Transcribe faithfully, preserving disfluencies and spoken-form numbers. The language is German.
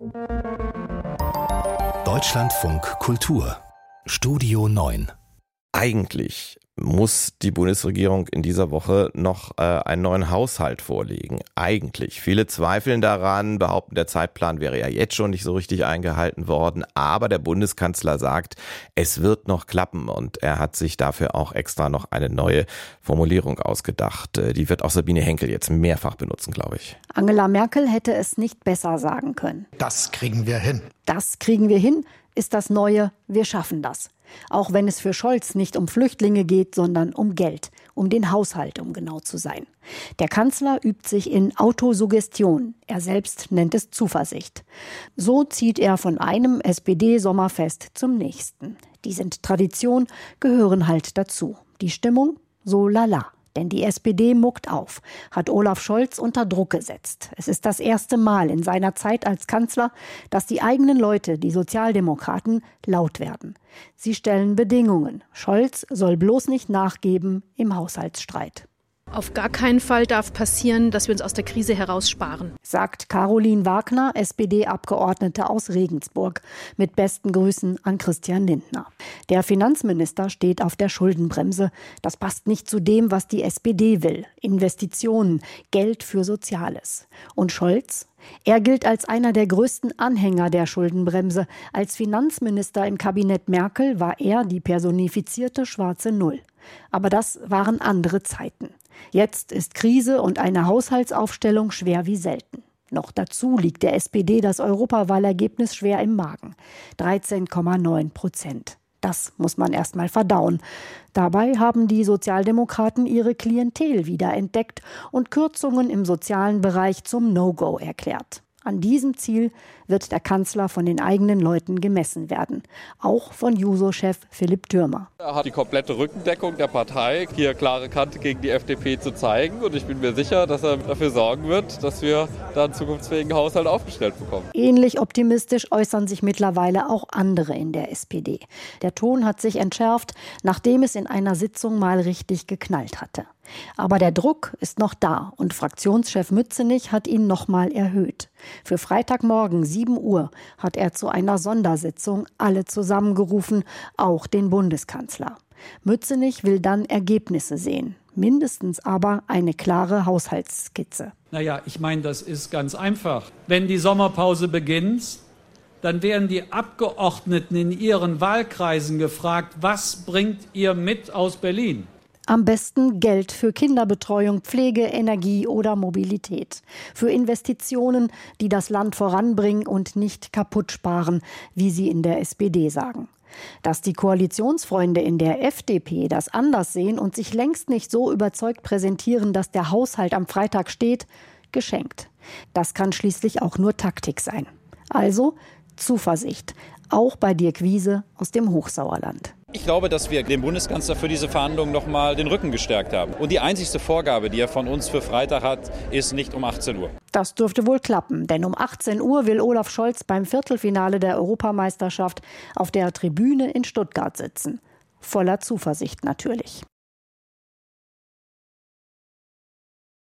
Deutschlandfunk Kultur Studio neun. Eigentlich muss die Bundesregierung in dieser Woche noch äh, einen neuen Haushalt vorlegen. Eigentlich. Viele zweifeln daran, behaupten, der Zeitplan wäre ja jetzt schon nicht so richtig eingehalten worden. Aber der Bundeskanzler sagt, es wird noch klappen. Und er hat sich dafür auch extra noch eine neue Formulierung ausgedacht. Die wird auch Sabine Henkel jetzt mehrfach benutzen, glaube ich. Angela Merkel hätte es nicht besser sagen können. Das kriegen wir hin. Das kriegen wir hin, ist das neue Wir schaffen das. Auch wenn es für Scholz nicht um Flüchtlinge geht, sondern um Geld, um den Haushalt, um genau zu sein. Der Kanzler übt sich in Autosuggestion. Er selbst nennt es Zuversicht. So zieht er von einem S P D-Sommerfest zum nächsten. Die sind Tradition, gehören halt dazu. Die Stimmung? So lala. Denn die S P D muckt auf, hat Olaf Scholz unter Druck gesetzt. Es ist das erste Mal in seiner Zeit als Kanzler, dass die eigenen Leute, die Sozialdemokraten, laut werden. Sie stellen Bedingungen. Scholz soll bloß nicht nachgeben im Haushaltsstreit. Auf gar keinen Fall darf passieren, dass wir uns aus der Krise heraussparen, sagt Caroline Wagner, S P D-Abgeordnete aus Regensburg. Mit besten Grüßen an Christian Lindner. Der Finanzminister steht auf der Schuldenbremse. Das passt nicht zu dem, was die S P D will. Investitionen, Geld für Soziales. Und Scholz? Er gilt als einer der größten Anhänger der Schuldenbremse. Als Finanzminister im Kabinett Merkel war er die personifizierte schwarze Null. Aber das waren andere Zeiten. Jetzt ist Krise und eine Haushaltsaufstellung schwer wie selten. Noch dazu liegt der S P D das Europawahlergebnis schwer im Magen. dreizehn Komma neun Prozent. Das muss man erst mal verdauen. Dabei haben die Sozialdemokraten ihre Klientel wiederentdeckt und Kürzungen im sozialen Bereich zum No-Go erklärt. An diesem Ziel wird der Kanzler von den eigenen Leuten gemessen werden. Auch von Juso-Chef Philipp Thürmer. Er hat die komplette Rückendeckung der Partei, hier klare Kante gegen die F D P zu zeigen. Und ich bin mir sicher, dass er dafür sorgen wird, dass wir da einen zukunftsfähigen Haushalt aufgestellt bekommen. Ähnlich optimistisch äußern sich mittlerweile auch andere in der S P D. Der Ton hat sich entschärft, nachdem es in einer Sitzung mal richtig geknallt hatte. Aber der Druck ist noch da und Fraktionschef Mützenich hat ihn noch mal erhöht. Für Freitagmorgen sieben Uhr hat er zu einer Sondersitzung alle zusammengerufen, auch den Bundeskanzler. Mützenich will dann Ergebnisse sehen, mindestens aber eine klare Haushaltsskizze. Naja, ich meine, das ist ganz einfach. Wenn die Sommerpause beginnt, dann werden die Abgeordneten in ihren Wahlkreisen gefragt, was bringt ihr mit aus Berlin? Am besten Geld für Kinderbetreuung, Pflege, Energie oder Mobilität. Für Investitionen, die das Land voranbringen und nicht kaputt sparen, wie sie in der S P D sagen. Dass die Koalitionsfreunde in der F D P das anders sehen und sich längst nicht so überzeugt präsentieren, dass der Haushalt am Freitag steht, geschenkt. Das kann schließlich auch nur Taktik sein. Also Zuversicht, auch bei Dirk Wiese aus dem Hochsauerland. Ich glaube, dass wir dem Bundeskanzler für diese Verhandlungen noch mal den Rücken gestärkt haben. Und die einzigste Vorgabe, die er von uns für Freitag hat, ist nicht um achtzehn Uhr. Das dürfte wohl klappen, denn um achtzehn Uhr will Olaf Scholz beim Viertelfinale der Europameisterschaft auf der Tribüne in Stuttgart sitzen. Voller Zuversicht natürlich.